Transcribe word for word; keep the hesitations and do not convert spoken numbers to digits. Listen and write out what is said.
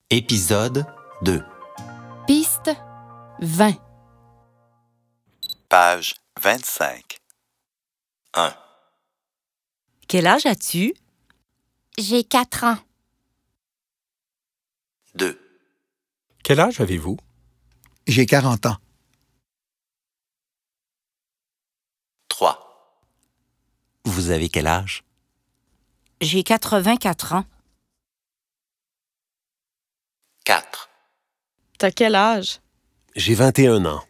Épisode deux. Piste vingt. Page vingt-cinq. un. Quel âge as-tu? J'ai quatre ans. deux. Quel âge avez-vous? J'ai quarante ans. trois. Vous avez quel âge? J'ai quatre-vingt-quatre ans. quatre. T'as quel âge? J'ai vingt et un ans.